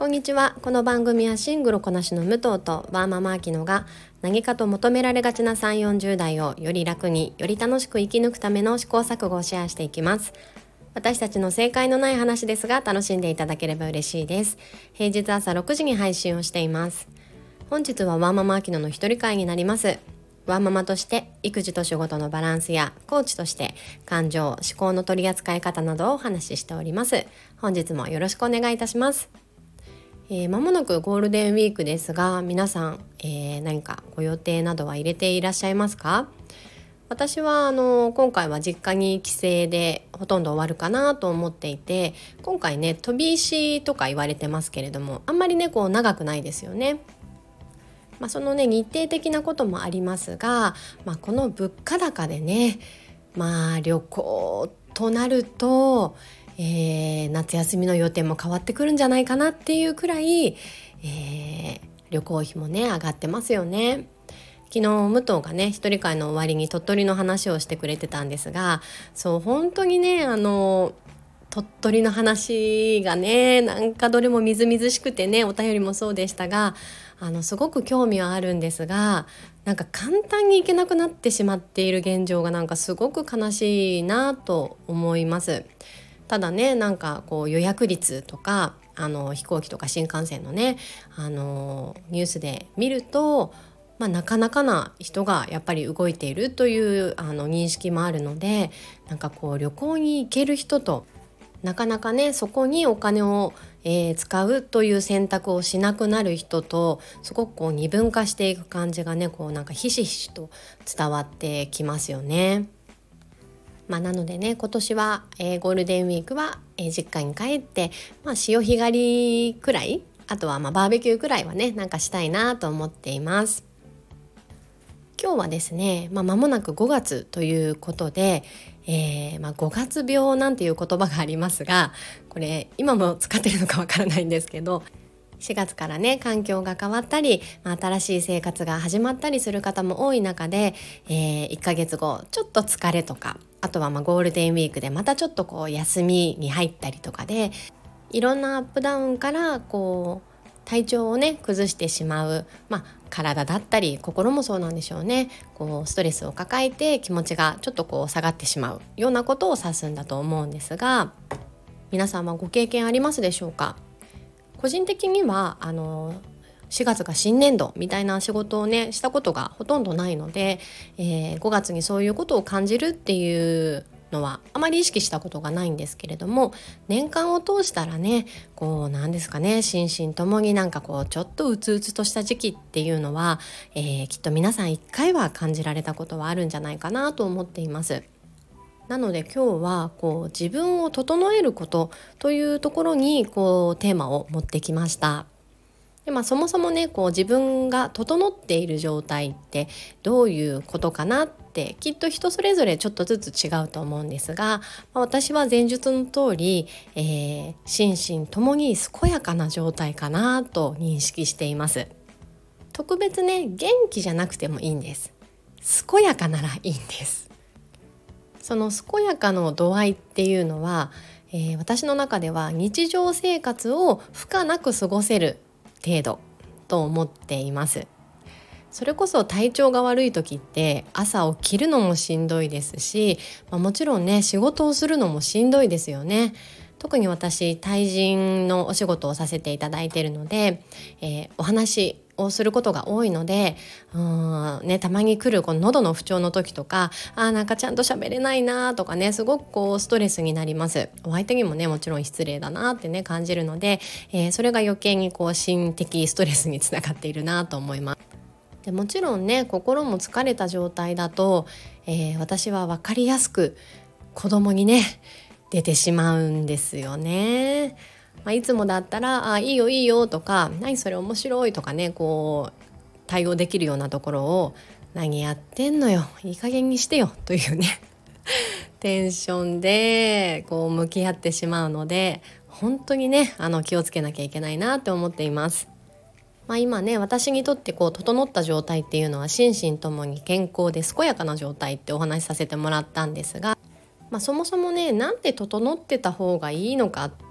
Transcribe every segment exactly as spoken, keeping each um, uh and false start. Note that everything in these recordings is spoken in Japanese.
こんにちは。この番組はシングルこなしの武藤とワーママアキノが何かと求められがちなさんじゅう、よんじゅう代をより楽により楽しく生き抜くための試行錯誤をシェアしていきます。私たちの正解のない話ですが楽しんでいただければ嬉しいです。平日朝ろくじに配信をしています。本日はワーママアキノの一人会になります。ワーママとして育児と仕事のバランスやコーチとして感情、思考の取り扱い方などをお話ししております。本日もよろしくお願いいたします。えー、間もなくゴールデンウィークですが、皆さん、えー、何かご予定などは入れていらっしゃいますか？私はあの今回は実家に帰省でほとんど終わるかなと思っていて、今回ね飛び石とか言われてますけれども、あんまりねこう長くないですよね。まあ、そのね日程的なこともありますが、まあ、この物価高でね、まあ旅行となるとえー、夏休みの予定も変わってくるんじゃないかなっていうくらい、えー、旅行費もね上がってますよね。昨日武藤がね一人会の終わりに鳥取の話をしてくれてたんですが、そう本当にねあの鳥取の話がねなんかどれもみずみずしくてね、お便りもそうでしたが、あのすごく興味はあるんですが、なんか簡単に行けなくなってしまっている現状がなんかすごく悲しいなと思います。ただねなんかこう予約率とかあの飛行機とか新幹線のねあのニュースで見ると、まあ、なかなかな人がやっぱり動いているというあの認識もあるので、なんかこう旅行に行ける人となかなかねそこにお金を、えー使うという選択をしなくなる人と、すごくこう二分化していく感じがねこうなんかひしひしと伝わってきますよね。まあ、なのでね今年は、えーゴールデンウィークは、えー実家に帰って、まあ、潮干狩りくらい、あとはまあバーベキューくらいはねなんかしたいなと思っています。今日はですね、まあ、間もなくごがつということで、えーまあ、ごがつ病なんていう言葉がありますが、これ今も使ってるのかわからないんですけど、しがつからね環境が変わったり、まあ、新しい生活が始まったりする方も多い中で、えー、いっかげつごちょっと疲れとか、あとはまあゴールデンウィークでまたちょっとこう休みに入ったりとかで、いろんなアップダウンからこう体調をね崩してしまう、まあ、体だったり心もそうなんでしょうね。こうストレスを抱えて気持ちがちょっとこう下がってしまうようなことを指すんだと思うんですが、皆さんはご経験ありますでしょうか？個人的にはあのしがつが新年度みたいな仕事をねしたことがほとんどないので、えーごがつにそういうことを感じるっていうのはあまり意識したことがないんですけれども、年間を通したらねこうなんですかね、心身ともになんかこうちょっとうつうつとした時期っていうのは、えーきっと皆さんいっかいは感じられたことはあるんじゃないかなと思っています。なので今日はこう自分を整えることというところにこうテーマを持ってきました。で、まあ、そもそもねこう自分が整っている状態ってどういうことかなってきっと人それぞれちょっとずつ違うと思うんですが、まあ、私は前述の通り、えー心身ともに健やかな状態かなと認識しています。特別ね元気じゃなくてもいいんです。健やかならいいんです。その健やかの度合いっていうのは、えー私の中では日常生活を負荷なく過ごせる程度と思っています。それこそ体調が悪い時って朝起きるのもしんどいですし、まあ、もちろんね仕事をするのもしんどいですよね。特に私対人のお仕事をさせていただいているので、えーお話をすることが多いので、うーん、ね、たまに来るこの喉の不調の時とか、あーなんかちゃんと喋れないなとかね、すごくこうストレスになります。お相手にもねもちろん失礼だなってね感じるので、えーそれが余計にこう心的ストレスにつながっているなと思います。でもちろんね心も疲れた状態だと、えー私は分かりやすく子供にね出てしまうんですよね。まあ、いつもだったらあいいよいいよとか、何それ面白いとかねこう対応できるようなところを、何やってんのよいい加減にしてよというねテンションでこう向き合ってしまうので、本当にねあの気をつけなきゃいけないなって思っています。まあ、今ね私にとってこう整った状態っていうのは心身ともに健康で健やかな状態ってお話しさせてもらったんですが、まあ、そもそもねなんで整ってた方がいいのかっ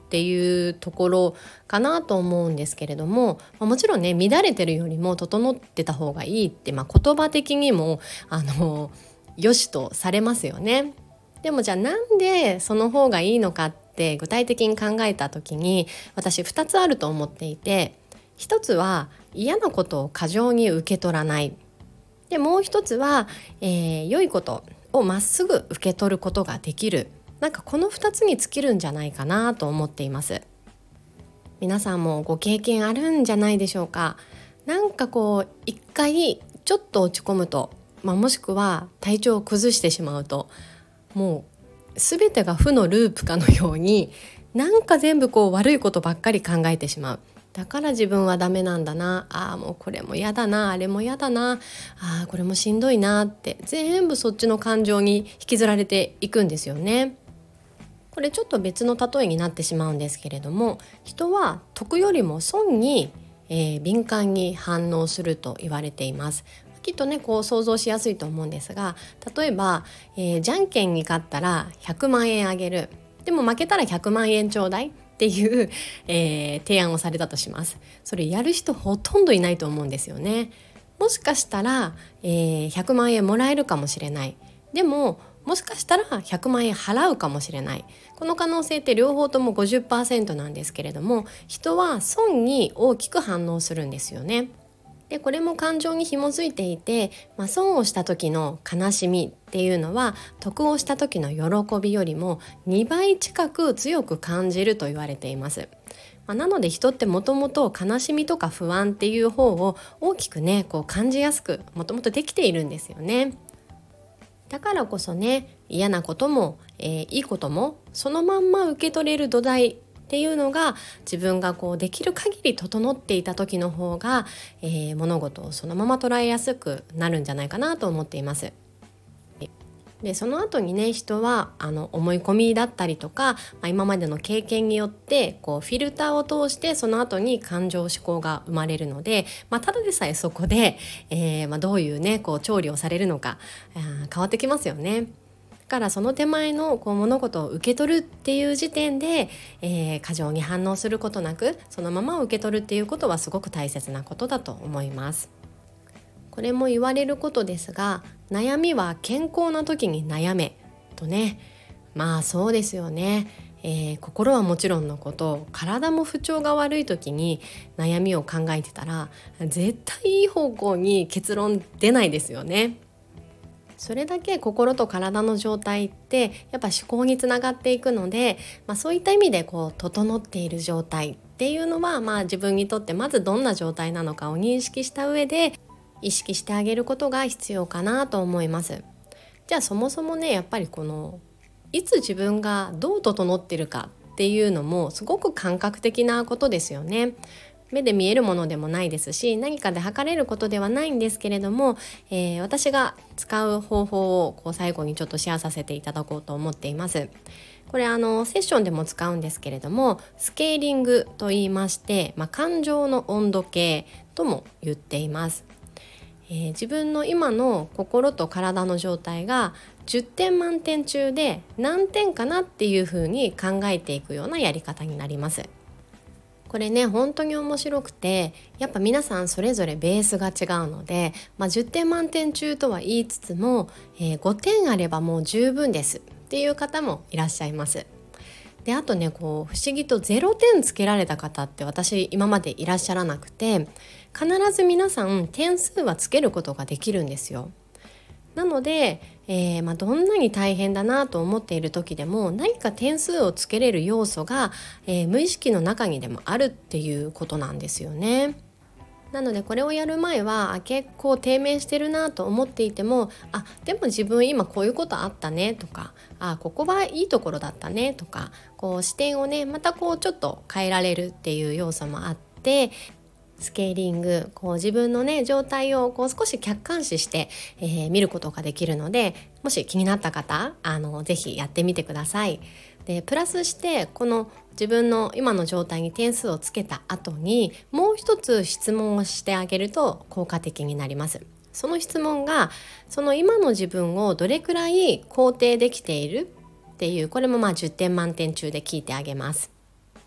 っていうところかなと思うんですけれども、もちろんね乱れてるよりも整ってた方がいいって、まあ、言葉的にもあの良しとされますよね。でもじゃあなんでその方がいいのかって具体的に考えた時に、私ふたつあると思っていて、ひとつは嫌なことを過剰に受け取らない。でもう一つは、えー、良いことをまっすぐ受け取ることができる。なんかこのふたつに尽きるんじゃないかなと思っています。皆さんもご経験あるんじゃないでしょうか。なんかこう一回ちょっと落ち込むと、まあ、もしくは体調を崩してしまうと、もう全てが負のループかのように、なんか全部こう悪いことばっかり考えてしまう。だから自分はダメなんだな、ああもうこれも嫌だな、あれも嫌だな、ああこれもしんどいなって、全部そっちの感情に引きずられていくんですよね。これちょっと別の例えになってしまうんですけれども、人は得よりも損に、えー敏感に反応すると言われています。きっとねこう想像しやすいと思うんですが、例えば、えーじゃんけんに勝ったらひゃくまんえんあげる、でも負けたらひゃくまんえんちょうだいっていう、えー提案をされたとします。それやる人ほとんどいないと思うんですよね。もしかしたら、えーひゃくまんえんもらえるかもしれない。でももしかしたらひゃくまんえん払うかもしれない。この可能性って両方とも ごじゅっパーセント なんですけれども、人は損に大きく反応するんですよね。でこれも感情に紐づいていて、まあ、損をした時の悲しみっていうのは得をした時の喜びよりもにばい近く強く感じると言われています。まあ、なので人ってもともと悲しみとか不安っていう方を大きくねこう感じやすくもともとできているんですよね。だからこそね、嫌なことも、えーいいこともそのまんま受け取れる土台っていうのが、自分がこうできる限り整っていた時の方が、えー物事をそのまま捉えやすくなるんじゃないかなと思っています。でその後にね人はあの思い込みだったりとか、まあ、今までの経験によってこうフィルターを通してその後に感情思考が生まれるので、まあ、ただでさえそこで、えーまあ、どういうねこう調理をされるのかあー変わってきますよね。だからその手前のこう物事を受け取るっていう時点で、えー過剰に反応することなくそのまま受け取るっていうことはすごく大切なことだと思います。これも言われることですが、悩みは健康な時に悩めとね。まあそうですよね。えー心はもちろんのこと、体も不調が悪い時に悩みを考えてたら絶対いい方向に結論出ないですよね。それだけ心と体の状態ってやっぱ思考につながっていくので、まあ、そういった意味でこう整っている状態っていうのは、まあ、自分にとってまずどんな状態なのかを認識した上で意識してあげることが必要かなと思います。じゃあそもそもねやっぱりこのいつ自分がどう整ってるかっていうのもすごく感覚的なことですよね。目で見えるものでもないですし、何かで測れることではないんですけれども、えー私が使う方法をこう最後にちょっとシェアさせていただこうと思っています。これあのセッションでも使うんですけれども、スケーリングと言いまして、まあ、感情の温度計とも言っています。えー自分の今の心と体の状態がじゅってん満点中で何点かなっていうふうに考えていくようなやり方になります。これね本当に面白くて、やっぱ皆さんそれぞれベースが違うので、まあ、じゅってん満点中とは言いつつも、えーごてんあればもう十分ですっていう方もいらっしゃいます。であとねこう不思議とゼロてんつけられた方って私今までいらっしゃらなくて、必ず皆さん点数はつけることができるんですよ。なので、えーまあ、どんなに大変だなと思っている時でも何か点数をつけれる要素が、えー無意識の中にでもあるっていうことなんですよね。なのでこれをやる前はあ結構低迷してるなと思っていても、あでも自分今こういうことあったねとか、あここはいいところだったねとか、こう視点をねまたこうちょっと変えられるっていう要素もあって、スケーリングこう自分のね状態をこう少し客観視して、えー見ることができるので、もし気になった方あのぜひやってみてください。でプラスしてこの自分の今の状態に点数をつけた後にもう一つ質問をしてあげると効果的になります。その質問がその今の自分をどれくらい肯定できているっていう、これもまあじゅってん満点中で聞いてあげます。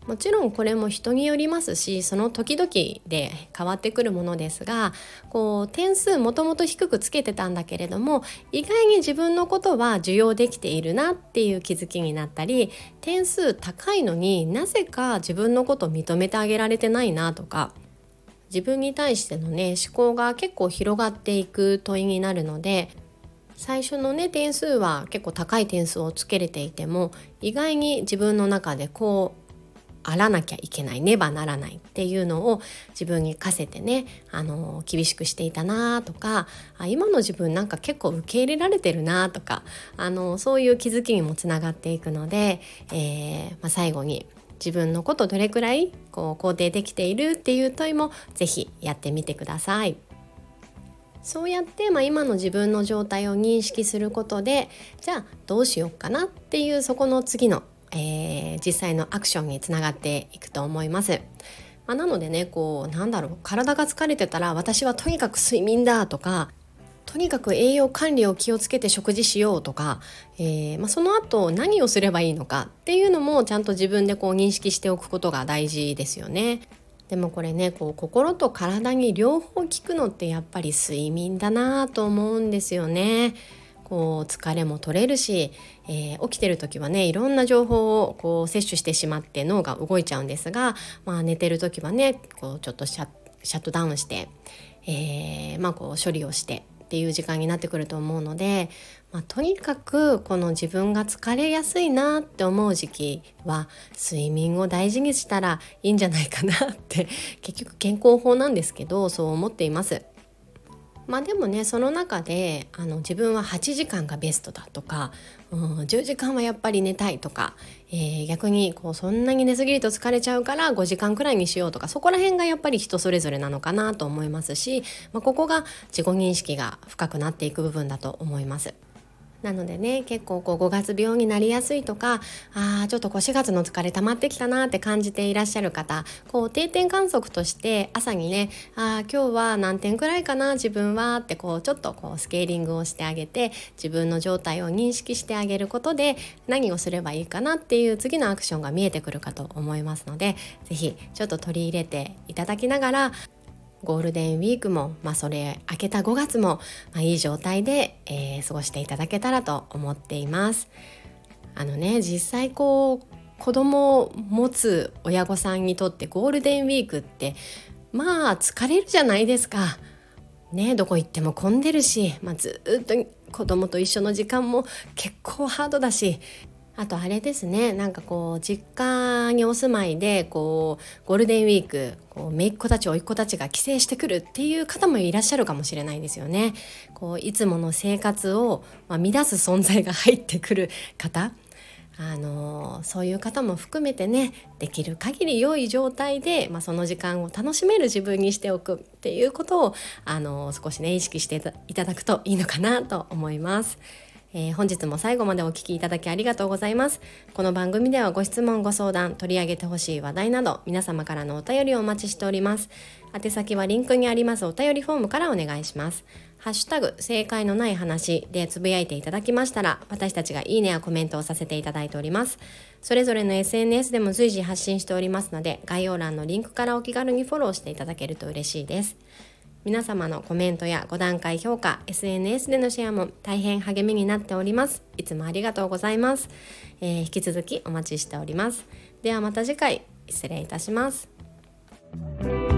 もちろんこれも人によりますし、その時々で変わってくるものですが、こう点数もともと低くつけてたんだけれども、意外に自分のことは受容できているなっていう気づきになったり、点数高いのになぜか自分のことを認めてあげられてないなとか、自分に対してのね思考が結構広がっていく問いになるので、最初のね点数は結構高い点数をつけれていても、意外に自分の中でこうあらなきゃいけない、ねばならないっていうのを自分に課せてね、あの厳しくしていたなとか、あ今の自分なんか結構受け入れられてるなとか、あのそういう気づきにもつながっていくので、えーまあ、最後に自分のことどれくらいこう肯定できているっていう問いもぜひやってみてください。そうやって、まあ、今の自分の状態を認識することで、じゃあどうしようかなっていう、そこの次の、えー、実際のアクションにつながっていくと思います。まあ、なのでね、こうなんだろう、体が疲れてたら私はとにかく睡眠だとか、とにかく栄養管理を気をつけて食事しようとか、えーまあ、その後何をすればいいのかっていうのもちゃんと自分でこう認識しておくことが大事ですよね。でもこれね、こう心と体に両方効くのってやっぱり睡眠だなと思うんですよね。こう疲れも取れるし、えー起きてる時はねいろんな情報をこう摂取してしまって脳が動いちゃうんですが、まあ、寝てる時はねこうちょっとシャッ、シャットダウンして、えーまあ、こう処理をしてっていう時間になってくると思うので、まあ、とにかくこの自分が疲れやすいなって思う時期は睡眠を大事にしたらいいんじゃないかなって結局健康法なんですけどそう思っています。まあでもね、その中であの自分ははちじかんがベストだとか、うん、じゅうじかんはやっぱり寝たいとか、えー逆にこうそんなに寝すぎると疲れちゃうからごじかんくらいにしようとか、そこら辺がやっぱり人それぞれなのかなと思いますし、まあ、ここが自己認識が深くなっていく部分だと思います。なのでね、結構こうごがつ病になりやすいとか、あーちょっとこうしがつの疲れ溜まってきたなって感じていらっしゃる方、こう定点観測として朝にね、あー今日は何点くらいかな自分はってこうちょっとこうスケーリングをしてあげて、自分の状態を認識してあげることで何をすればいいかなっていう次のアクションが見えてくるかと思いますので、ぜひちょっと取り入れていただきながら、ゴールデンウィークも、まあ、それ明けたごがつも、まあ、いい状態で、えー過ごしていただけたらと思っています。あのね、実際こう子供を持つ親御さんにとってゴールデンウィークってまあ疲れるじゃないですか。ね、どこ行っても混んでるし、まあ、ずっと子供と一緒の時間も結構ハードだし、あとあれですね、なんかこう実家にお住まいでこうゴールデンウィークこう姪っ子たち甥っ子たちが帰省してくるっていう方もいらっしゃるかもしれないですよね。こういつもの生活を、まあ、乱す存在が入ってくる方、あのそういう方も含めてね、できる限り良い状態で、まあ、その時間を楽しめる自分にしておくっていうことを、あの少しね意識していただくといいのかなと思います。えー本日も最後までお聞きいただきありがとうございます。この番組ではご質問ご相談、取り上げてほしい話題など皆様からのお便りをお待ちしております。宛先はリンクにありますお便りフォームからお願いします。ハッシュタグ正解のない話でつぶやいていただきましたら、私たちがいいねやコメントをさせていただいております。それぞれの エスエヌエス でも随時発信しておりますので、概要欄のリンクからお気軽にフォローしていただけると嬉しいです。皆様のコメントやご段階評価、エスエヌエス でのシェアも大変励みになっております。いつもありがとうございます。えー引き続きお待ちしております。ではまた次回、失礼いたします。